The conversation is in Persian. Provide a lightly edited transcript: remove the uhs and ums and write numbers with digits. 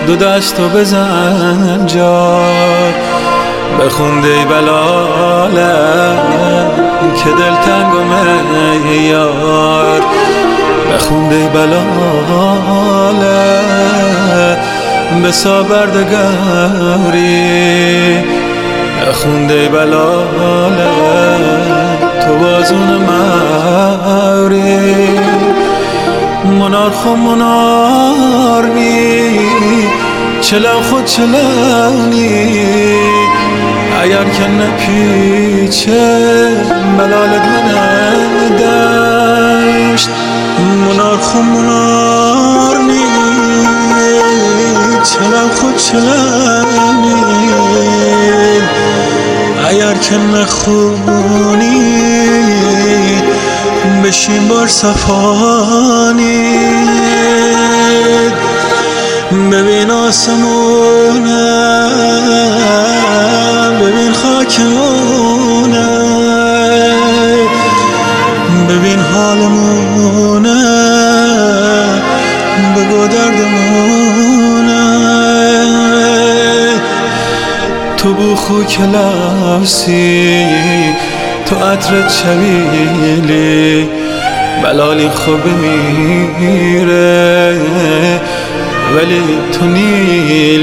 دو دستو بزن جار بخونده ای بلاله که دل تنگمه یار بخونده ای بلاله بسا بردگاری بخونده ای بلاله تو بازون موری منار خو منار نی چلو خود چلونی اگر که نپیچه بلالت من دشت منار خو منار نی چلو خود چلونی اگر که نخونی بشین بار صفانی ببین آسمونه ببین خاکمونه ببین حالمونه بگو دردمونه تو بو خو کلاسی تو عطرت شبیلی بلالی خوب میره ولی تو نیلی